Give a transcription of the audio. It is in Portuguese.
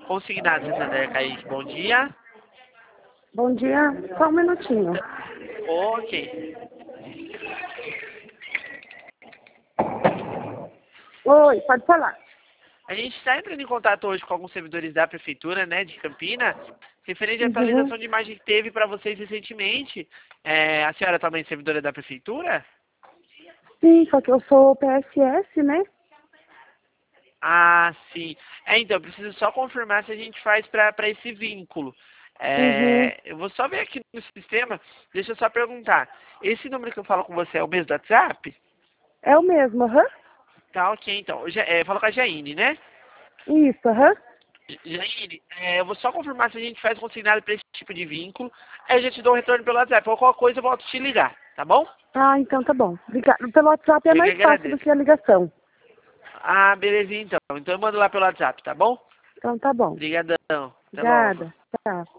Consignado, Santander Kaique, bom dia. Bom dia, só um minutinho. Ok. Oi, pode falar. A gente está entrando em contato hoje com alguns servidores da Prefeitura, né, de Campinas, referente à Uhum. atualização de imagem que teve para vocês recentemente. A senhora também é servidora da Prefeitura? Sim, só que eu sou PSS, né? Ah, sim. Então, eu preciso só confirmar se a gente faz para esse vínculo. Uhum. Eu vou só ver aqui no sistema, deixa eu só perguntar. Esse número que eu falo com você é o mesmo do WhatsApp? É o mesmo, aham. Tá, ok, então. Eu falo com a Jaine, né? Isso, aham. Jaine, eu vou só confirmar se a gente faz consignado para esse tipo de vínculo. Aí eu já te dou um retorno pelo WhatsApp. Qualquer coisa eu volto a te ligar, tá bom? Ah, então tá bom. Obrigada. Pelo WhatsApp é Eu que mais fácil do agradeço. que a ligação. Ah, belezinha então. Então eu mando lá pelo WhatsApp, tá bom? Então tá bom. Obrigadão. Até logo. Obrigada. Tchau.